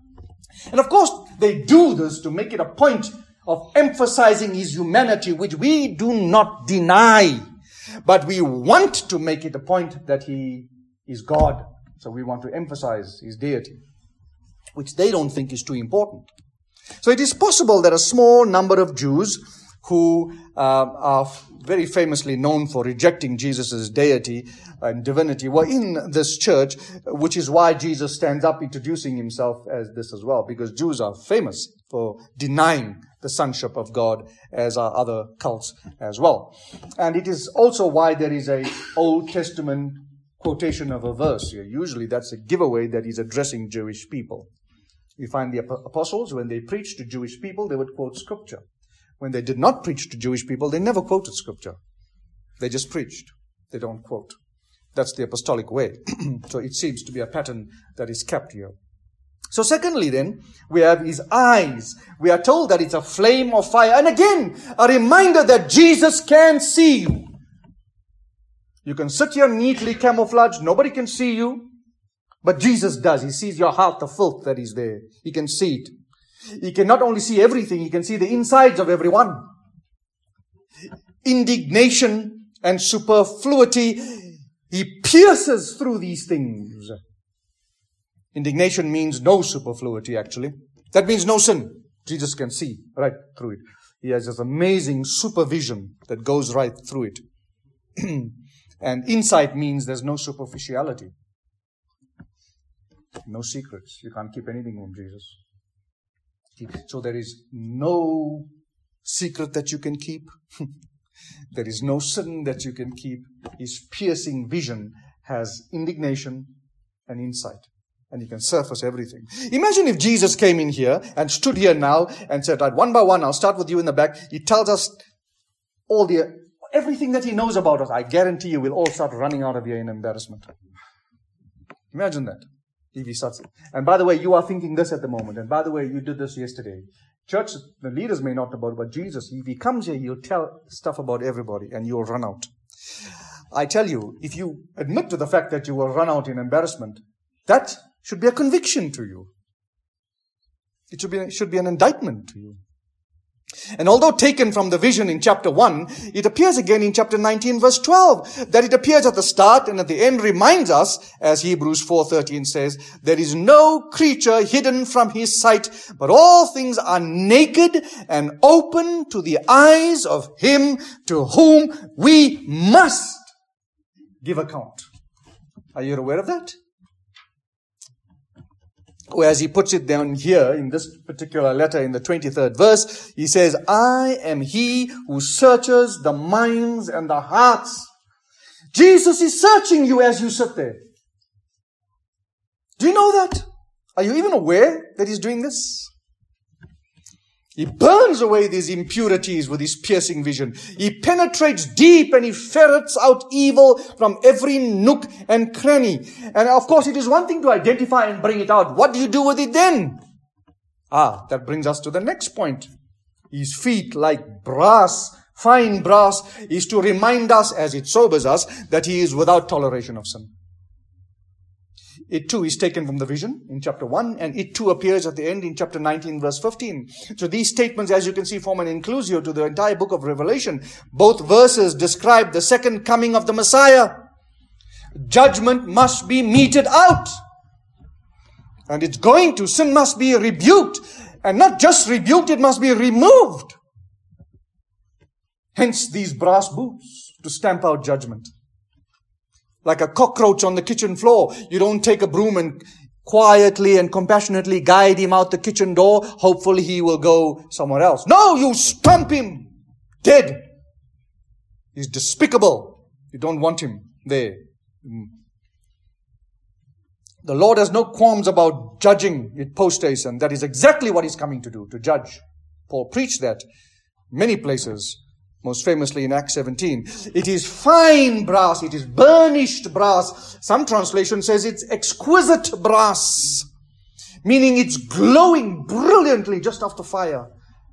And of course, they do this to make it a point of emphasizing His humanity, which we do not deny. But we want to make it a point that He is God. So we want to emphasize His deity, which they don't think is too important. So it is possible that a small number of Jews who uh, are very famously known for rejecting Jesus' deity and divinity were in this church, which is why Jesus stands up introducing Himself as this as well, because Jews are famous for denying the sonship of God, as are other cults as well. And it is also why there is a Old Testament quotation of a verse here. Usually that's a giveaway that He's addressing Jewish people. We find the apostles, when they preached to Jewish people, they would quote Scripture. When they did not preach to Jewish people, they never quoted Scripture. They just preached. They don't quote. That's the apostolic way. So it seems to be a pattern that is kept here. So secondly then, we have His eyes. We are told that it's a flame of fire. And again, a reminder that Jesus can see you. You can sit here neatly camouflaged. Nobody can see you. But Jesus does. He sees your heart, the filth that is there. He can see it. He can not only see everything, He can see the insides of everyone. Indignation and superfluity, He pierces through these things. Indignation means no superfluity, actually. That means no sin. Jesus can see right through it. He has this amazing supervision that goes right through it. And insight means there's no superficiality. No secrets. You can't keep anything from Jesus. So there is no secret that you can keep. There is no sin that you can keep. His piercing vision has indignation and insight. And He can surface everything. Imagine if Jesus came in here and stood here now and said, right, one by one, I'll start with you in the back. He tells us all the, everything that He knows about us. I guarantee you we'll all start running out of here in embarrassment. Imagine that. If He starts. And by the way, you are thinking this at the moment. And by the way, you did this yesterday. Church, the leaders may not know about it, but Jesus, if He comes here, He'll tell stuff about everybody and you'll run out. I tell you, if you admit to the fact that you will run out in embarrassment, that should be a conviction to you. It should be, it should be an indictment to you. And although taken from the vision in chapter one, it appears again in chapter nineteen verse twelve. That it appears at the start and at the end reminds us, as Hebrews four thirteen says, there is no creature hidden from His sight, but all things are naked and open to the eyes of Him to whom we must give account. Are you aware of that? Or as he puts it down here in this particular letter in the twenty-third verse, he says, I am He who searches the minds and the hearts. Jesus is searching you as you sit there. Do you know that? Are you even aware that He's doing this? He burns away these impurities with His piercing vision. He penetrates deep and He ferrets out evil from every nook and cranny. And of course, it is one thing to identify and bring it out. What do you do with it then? Ah, that brings us to the next point. His feet, like brass, fine brass, is to remind us, as it sobers us, that He is without toleration of sin. It too is taken from the vision in chapter one, and it too appears at the end in chapter nineteen verse fifteen. So these statements, as you can see, form an inclusio to the entire book of Revelation. Both verses describe the second coming of the Messiah. Judgment must be meted out. And it's going to. Sin must be rebuked. And not just rebuked, it must be removed. Hence these brass boots to stamp out judgment. Like a cockroach on the kitchen floor. You don't take a broom and quietly and compassionately guide him out the kitchen door. Hopefully he will go somewhere else. No, you stamp him dead. He's despicable. You don't want him there. The Lord has no qualms about judging it post haste, and that is exactly what He's coming to do, to judge. Paul preached that many places, most famously in Acts seventeen. It is fine brass, it is burnished brass. Some translation says it's exquisite brass, meaning it's glowing brilliantly just after fire.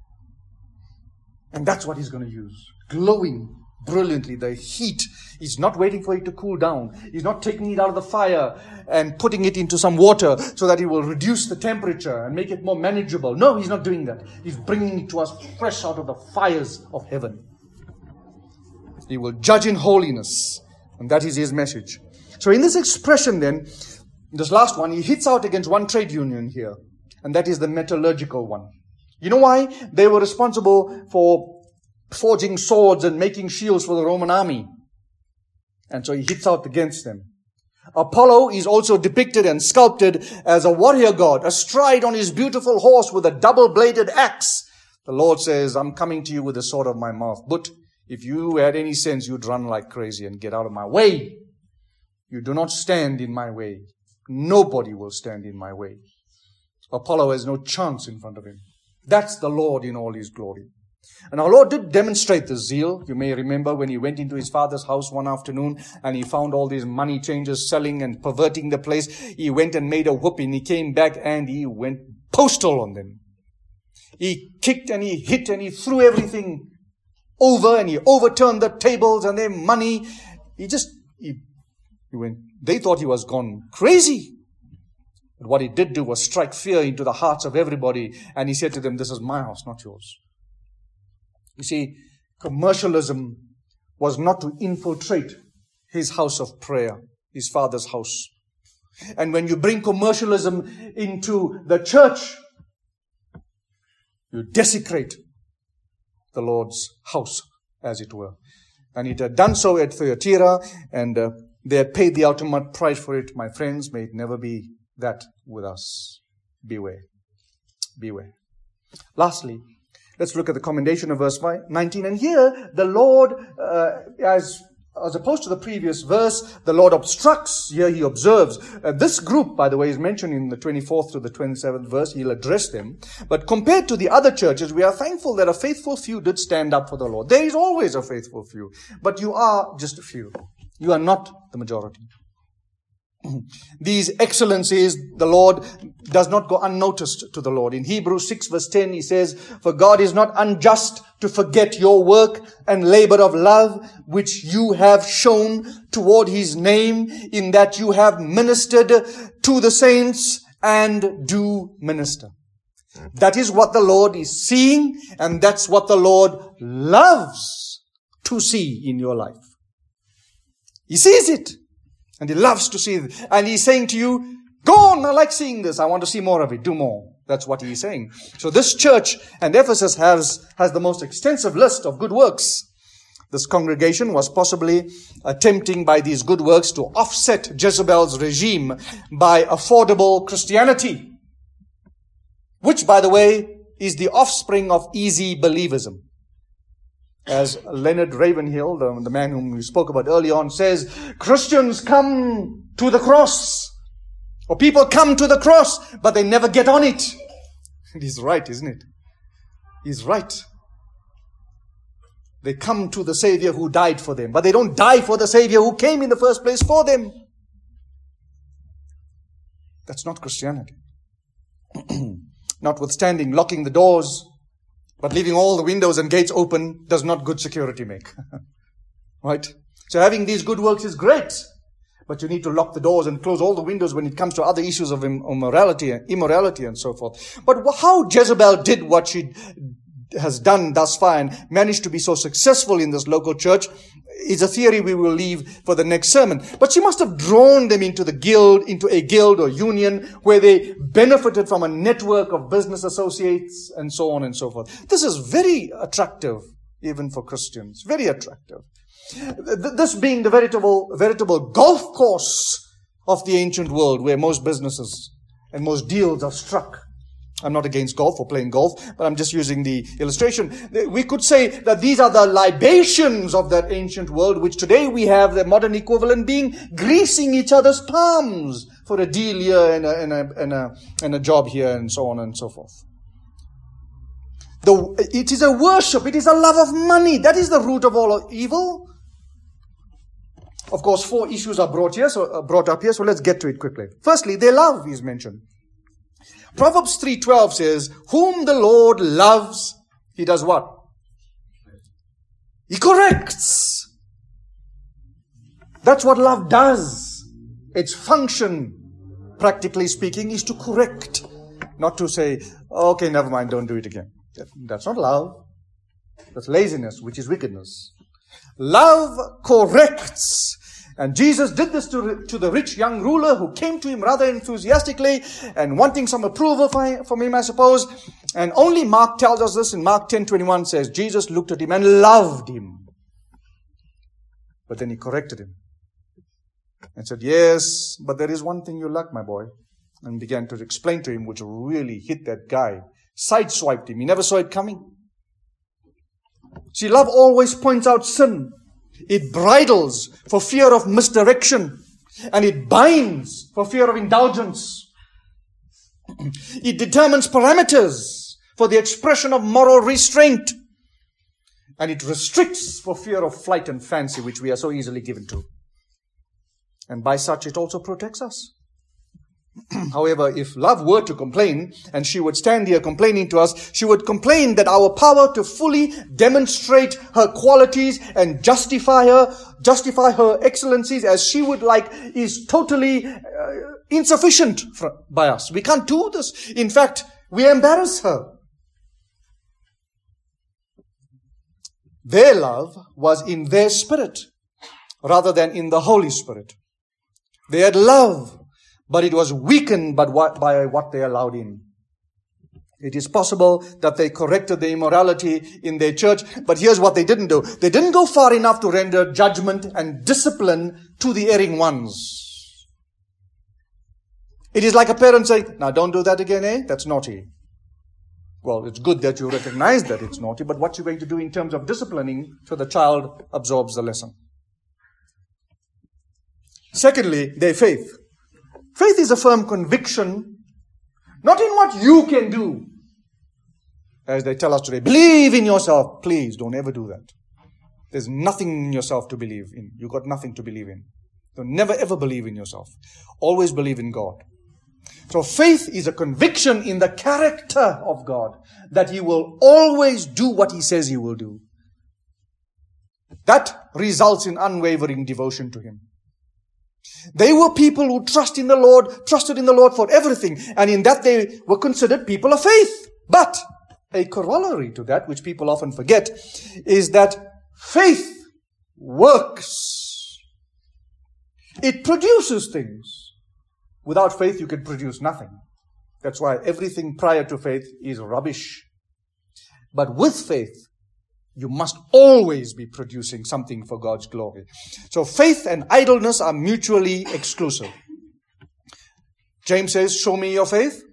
And that's what He's going to use. Glowing brilliantly. The heat. He's not waiting for it to cool down. He's not taking it out of the fire and putting it into some water so that it will reduce the temperature and make it more manageable. No, He's not doing that. He's bringing it to us fresh out of the fires of heaven. He will judge in holiness. And that is His message. So in this expression then, this last one, He hits out against one trade union here. And that is the metallurgical one. You know why? They were responsible for forging swords and making shields for the Roman army. And so He hits out against them. Apollo is also depicted and sculpted as a warrior god, astride on his beautiful horse with a double-bladed axe. The Lord says, I'm coming to you with the sword of my mouth. But if you had any sense, you'd run like crazy and get out of my way. You do not stand in my way. Nobody will stand in my way. Apollo has no chance in front of him. That's the Lord in all His glory. And our Lord did demonstrate this zeal. You may remember when He went into His Father's house one afternoon and He found all these money changers selling and perverting the place. He went and made a whooping. He came back and He went postal on them. He kicked and He hit and He threw everything over and He overturned the tables and their money. He just, he, he went, they thought He was gone crazy. But what He did do was strike fear into the hearts of everybody. And He said to them, this is my house, not yours. You see, commercialism was not to infiltrate His house of prayer, His Father's house. And when you bring commercialism into the church, you desecrate the Lord's house, as it were. And it had done so at Thyatira, and uh, they had paid the ultimate price for it. My friends, may it never be that with us. Beware. Beware. Lastly, let's look at the commendation of verse nineteen. And here, the Lord, uh, as, as opposed to the previous verse, the Lord obstructs. Here He observes. Uh, this group, by the way, is mentioned in the twenty-fourth to the twenty-seventh verse. He'll address them. But compared to the other churches, we are thankful that a faithful few did stand up for the Lord. There is always a faithful few. But you are just a few. You are not the majority. These excellencies, the Lord does not go unnoticed to the Lord. In Hebrews six verse ten, He says, for God is not unjust to forget your work and labor of love, which you have shown toward His name, in that you have ministered to the saints and do minister. That is what the Lord is seeing, and that's what the Lord loves to see in your life. He sees it. And He loves to see it. And He's saying to you, go on, I like seeing this. I want to see more of it. Do more. That's what He's saying. So this church, and Ephesus has, has the most extensive list of good works. This congregation was possibly attempting by these good works to offset Jezebel's regime by affordable Christianity. Which, by the way, is the offspring of easy believism. As Leonard Ravenhill, the, the man whom we spoke about earlier on, says, Christians come to the cross. Or people come to the cross, but they never get on it. And he's right, isn't it? He's right. They come to the Savior who died for them, but they don't die for the Savior who came in the first place for them. That's not Christianity. Notwithstanding, locking the doors, but leaving all the windows and gates open does not good security make. Right? So having these good works is great. But you need to lock the doors and close all the windows when it comes to other issues of immorality, immorality and so forth. But how Jezebel did what she has done thus far and managed to be so successful in this local church is a theory we will leave for the next sermon. But she must have drawn them into the guild, into a guild or union where they benefited from a network of business associates and so on and so forth. This is very attractive, even for Christians. Very attractive. This being the veritable, veritable golf course of the ancient world where most businesses and most deals are struck. I'm not against golf or playing golf, but I'm just using the illustration. We could say that these are the libations of that ancient world, which today we have the modern equivalent being greasing each other's palms for a deal here and a, and a, and a, and a job here and so on and so forth. The, it is a worship. It is a love of money. That is the root of all evil. Of course, four issues are brought here, so uh, brought up here. So let's get to it quickly. Firstly, their love is mentioned. Proverbs three twelve says, "Whom the Lord loves, He does what? He corrects." That's what love does. Its function, practically speaking, is to correct, not to say, "Okay, never mind, don't do it again." That's not love. That's laziness, which is wickedness. Love corrects. And Jesus did this to, to the rich young ruler who came to him rather enthusiastically and wanting some approval from him, I suppose. And only Mark tells us this in Mark ten twenty-one says, Jesus looked at him and loved him. But then he corrected him and said, "Yes, but there is one thing you lack, my boy." And began to explain to him, which really hit that guy, sideswiped him. He never saw it coming. See, love always points out sin. It bridles for fear of misdirection. And it binds for fear of indulgence. It determines parameters for the expression of moral restraint. And it restricts for fear of flight and fancy, which we are so easily given to. And by such, it also protects us. However, if love were to complain, and she would stand here complaining to us, she would complain that our power to fully demonstrate her qualities and justify her, justify her excellencies as she would like is totally uh, insufficient for, by us. We can't do this. In fact, we embarrass her. Their love was in their spirit rather than in the Holy Spirit. They had love, but it was weakened by what they allowed in. It is possible that they corrected the immorality in their church, but here's what they didn't do. They didn't go far enough to render judgment and discipline to the erring ones. It is like a parent saying, "Now don't do that again, eh? That's naughty." Well, it's good that you recognize that it's naughty, but what you're going to do in terms of disciplining so the child absorbs the lesson. Secondly, their faith. Faith is a firm conviction, not in what you can do. As they tell us today, believe in yourself. Please don't ever do that. There's nothing in yourself to believe in. You've got nothing to believe in. Don't never ever believe in yourself. Always believe in God. So faith is a conviction in the character of God, that He will always do what He says He will do. That results in unwavering devotion to Him. They were people who trust in the Lord, trusted in the Lord for everything, and in that they were considered people of faith. But a corollary to that, which people often forget, is that faith works. It produces things. Without faith, you can produce nothing. That's why everything prior to faith is rubbish. But with faith, you must always be producing something for God's glory. So faith and idleness are mutually exclusive. James says, "Show me your faith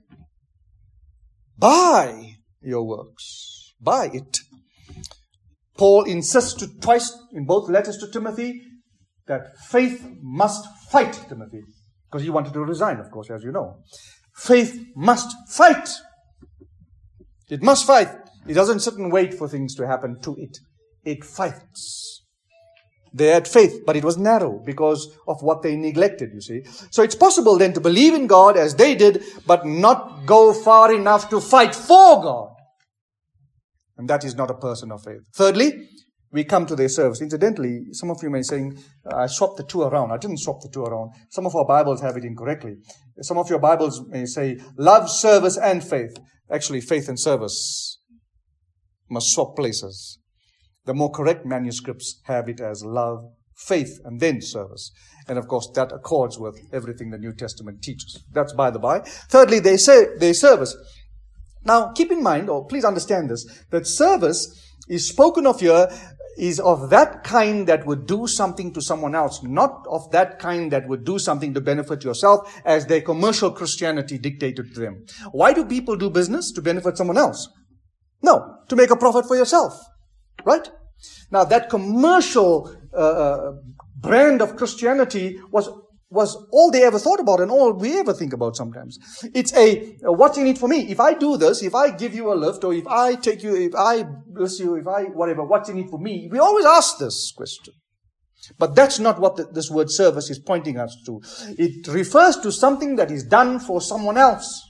by your works." By it. Paul insists to, twice in both letters to Timothy that faith must fight Timothy. Because he wanted to resign, of course, as you know. Faith must fight. It must fight. It doesn't sit and wait for things to happen to it. It fights. They had faith, but it was narrow because of what they neglected, you see. So it's possible then to believe in God as they did, but not go far enough to fight for God. And that is not a person of faith. Thirdly, we come to their service. Incidentally, some of you may be saying, I swapped the two around. I didn't swap the two around. Some of our Bibles have it incorrectly. Some of your Bibles may say love, service, and faith. Actually, faith and service must swap places. The more correct manuscripts have it as love, faith, and then service. And of course, that accords with everything the New Testament teaches. That's by the by. Thirdly, they say their service. Now, keep in mind, or please understand this, that service is spoken of here is of that kind that would do something to someone else, not of that kind that would do something to benefit yourself as their commercial Christianity dictated to them. Why do people do business? To benefit someone else? No, to make a profit for yourself. Right? Now, that commercial uh, brand of Christianity was was all they ever thought about and all we ever think about sometimes. It's a, uh, what's in it for me? If I do this, if I give you a lift, or if I take you, if I bless you, if I, whatever, what's in it for me? We always ask this question. But that's not what the, this word service is pointing us to. It refers to something that is done for someone else.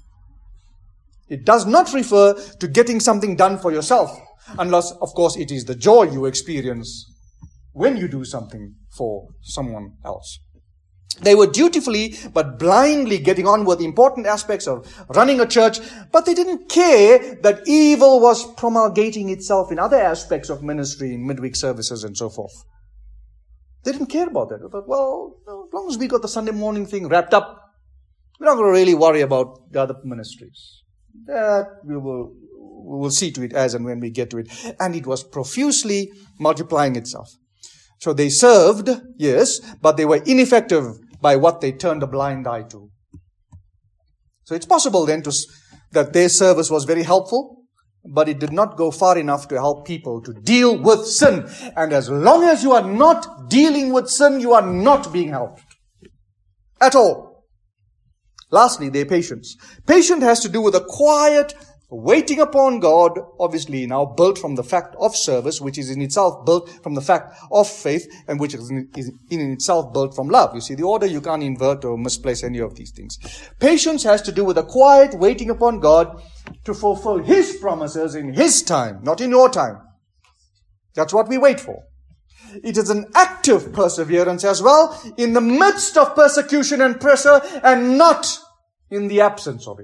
It does not refer to getting something done for yourself. Unless, of course, it is the joy you experience when you do something for someone else. They were dutifully but blindly getting on with important aspects of running a church, but they didn't care that evil was promulgating itself in other aspects of ministry, in midweek services and so forth. They didn't care about that. They thought, well, as long as we got the Sunday morning thing wrapped up, we're not going to really worry about the other ministries. That we will, we will see to it as and when we get to it. And it was profusely multiplying itself. So they served, yes, but they were ineffective by what they turned a blind eye to. So it's possible then to, that their service was very helpful, but it did not go far enough to help people to deal with sin. And as long as you are not dealing with sin, you are not being helped. At all. Lastly, their patience. Patience has to do with a quiet waiting upon God, obviously now built from the fact of service, which is in itself built from the fact of faith, and which is in, is in itself built from love. You see, the order you can't invert or misplace any of these things. Patience has to do with a quiet waiting upon God to fulfill His promises in His time, not in your time. That's what we wait for. It is an active perseverance as well, in the midst of persecution and pressure, and not in the absence of it.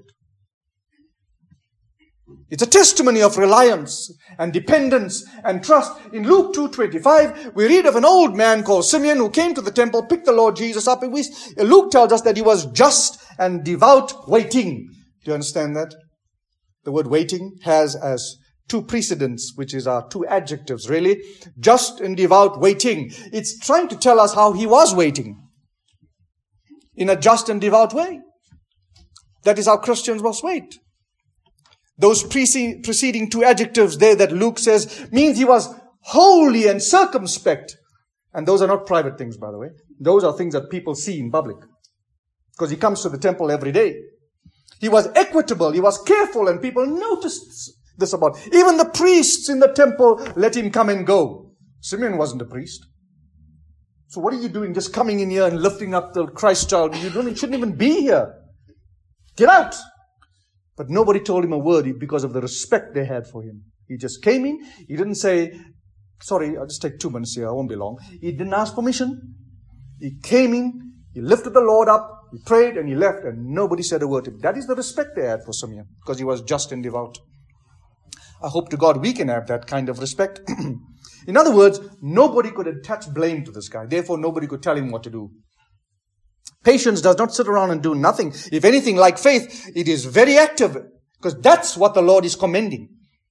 It's a testimony of reliance and dependence and trust. In Luke two twenty-five, we read of an old man called Simeon who came to the temple, picked the Lord Jesus up, and we, Luke tells us that he was just and devout waiting. Do you understand that? The word waiting has as two precedents, which is our two adjectives, really. Just and devout waiting. It's trying to tell us how he was waiting. In a just and devout way. That is how Christians must wait. Those preceding two adjectives there that Luke says means he was holy and circumspect. And those are not private things, by the way. Those are things that people see in public. Because he comes to the temple every day. He was equitable. He was careful, and people noticed this about him. Even the priests in the temple let him come and go. Simeon wasn't a priest. So what are you doing just coming in here and lifting up the Christ child? You don't, you shouldn't even be here. Get out. But nobody told him a word because of the respect they had for him. He just came in. He didn't say, sorry, I'll just take two minutes here. I won't be long. He didn't ask permission. He came in. He lifted the Lord up. He prayed and he left, and nobody said a word to him. That is the respect they had for Simeon, because he was just and devout. I hope to God we can have that kind of respect. In other words, nobody could attach blame to this guy. Therefore, nobody could tell him what to do. Patience does not sit around and do nothing. If anything, like faith, it is very active, because that's what the Lord is commending.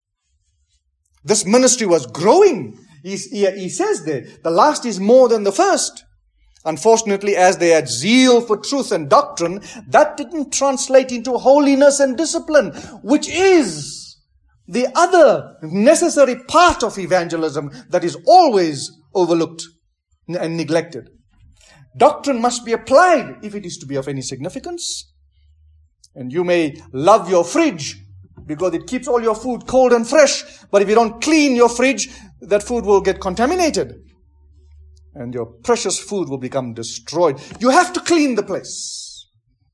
This ministry was growing. He, he, he says there, the last is more than the first. Unfortunately, as they had zeal for truth and doctrine, that didn't translate into holiness and discipline, which is the other necessary part of evangelism that is always overlooked and neglected. Doctrine must be applied if it is to be of any significance. And you may love your fridge because it keeps all your food cold and fresh. But if you don't clean your fridge, that food will get contaminated. And your precious food will become destroyed. You have to clean the place.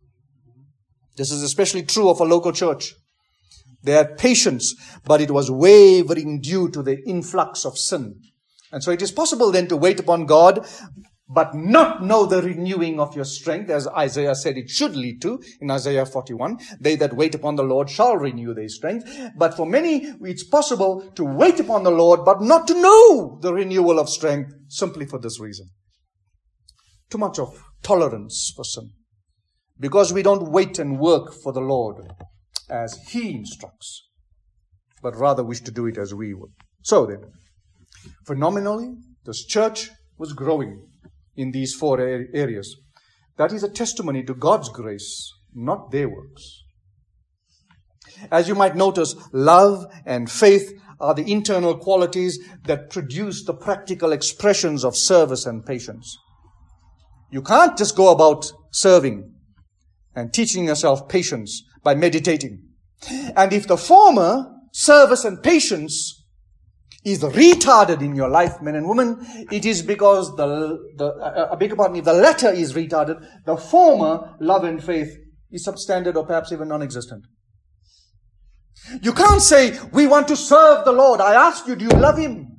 This is especially true of a local church. They had patience, but it was wavering due to the influx of sin. And so it is possible then to wait upon God, but not know the renewing of your strength, as Isaiah said it should lead to in Isaiah forty-one. They that wait upon the Lord shall renew their strength. But for many, it's possible to wait upon the Lord, but not to know the renewal of strength, simply for this reason. Too much of tolerance for sin. Because we don't wait and work for the Lord as He instructs, but rather wish to do it as we would. So then, phenomenally, this church was growing in these four areas. That is a testimony to God's grace, not their works. As you might notice, love and faith are the internal qualities that produce the practical expressions of service and patience. You can't just go about serving and teaching yourself patience by meditating. And if the former, service and patience, is retarded in your life, men and women, it is because the, the uh, I beg your pardon, if the latter is retarded, the former, love and faith, is substandard or perhaps even non-existent. You can't say, we want to serve the Lord. I ask you, do you love Him?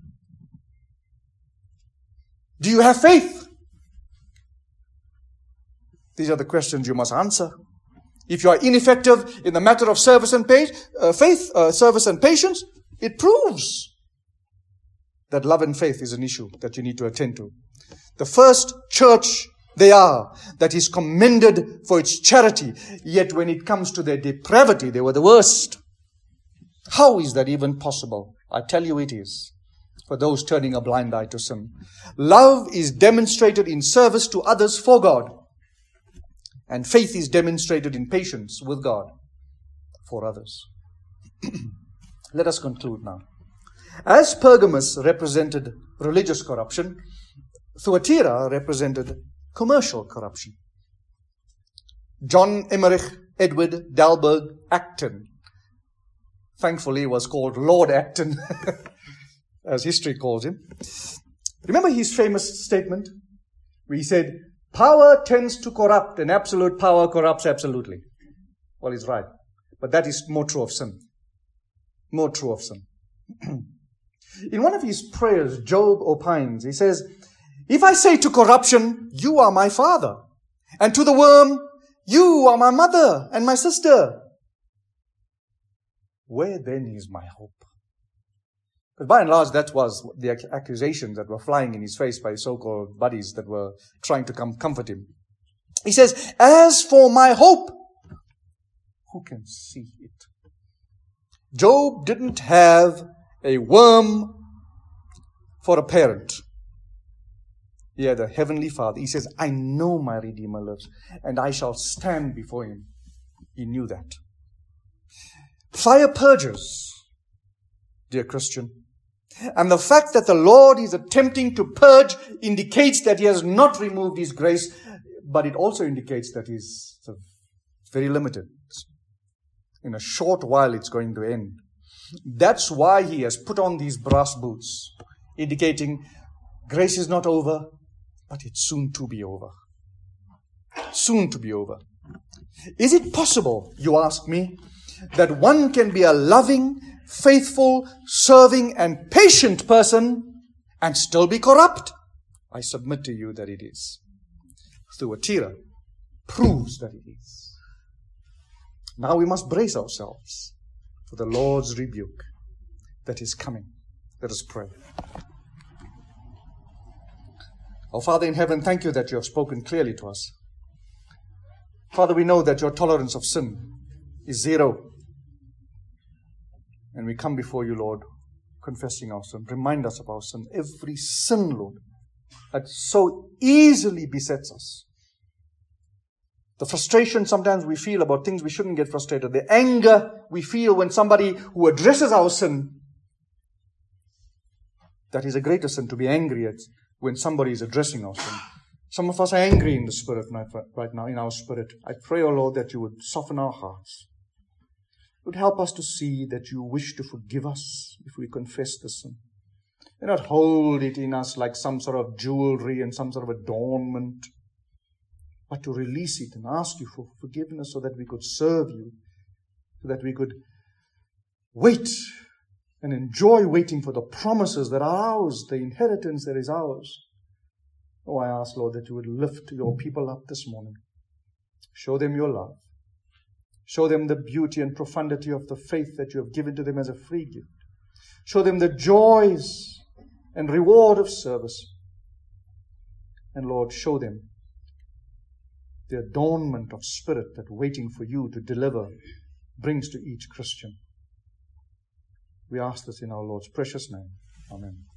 Do you have faith? These are the questions you must answer. If you are ineffective in the matter of service and page, uh, faith, uh, service and patience, it proves that love and faith is an issue that you need to attend to. The first church they are that is commended for its charity, yet when it comes to their depravity, they were the worst. How is that even possible? I tell you it is, for those turning a blind eye to sin. Love is demonstrated in service to others for God, and faith is demonstrated in patience with God for others. Let us conclude now. As Pergamos represented religious corruption, Thyatira represented commercial corruption. John Emmerich Edward Dalberg Acton, thankfully was called Lord Acton, as history calls him. Remember his famous statement where he said, power tends to corrupt and absolute power corrupts absolutely. Well, he's right. But that is more true of sin. More true of sin. In one of his prayers, Job opines, he says, if I say to corruption, you are my father, and to the worm, you are my mother and my sister, where then is my hope? Because by and large, that was the accusations that were flying in his face by his so-called buddies that were trying to come comfort him. He says, as for my hope, who can see it? Job didn't have a worm for a parent. He had a heavenly Father. He says, I know my Redeemer lives, and I shall stand before Him. He knew that. Fire purges, dear Christian. And the fact that the Lord is attempting to purge indicates that He has not removed His grace, but it also indicates that He's very limited. In a short while, it's going to end. That's why He has put on these brass boots, indicating grace is not over, but it's soon to be over. Soon to be over. Is it possible, you ask me, that one can be a loving, faithful, serving, and patient person and still be corrupt? I submit to you that it is. Thyatira proves that it is. Now we must brace ourselves for the Lord's rebuke that is coming. Let us pray. Oh, Father in heaven, thank you that you have spoken clearly to us. Father, we know that your tolerance of sin is zero. And we come before you, Lord, confessing our sin. Remind us of our sin. Every sin, Lord, that so easily besets us. The frustration sometimes we feel about things we shouldn't get frustrated. The anger we feel when somebody who addresses our sin. That is a greater sin, to be angry at when somebody is addressing our sin. Some of us are angry in the spirit right now, in our spirit. I pray, O Lord, that you would soften our hearts. Would help us to see that you wish to forgive us if we confess the sin. And not hold it in us like some sort of jewelry and some sort of adornment, but to release it and ask you for forgiveness so that we could serve you, so that we could wait and enjoy waiting for the promises that are ours, the inheritance that is ours. Oh, I ask, Lord, that you would lift your people up this morning. Show them your love. Show them the beauty and profundity of the faith that you have given to them as a free gift. Show them the joys and reward of service. And Lord, show them the adornment of spirit that waiting for you to deliver brings to each Christian. We ask this in our Lord's precious name. Amen.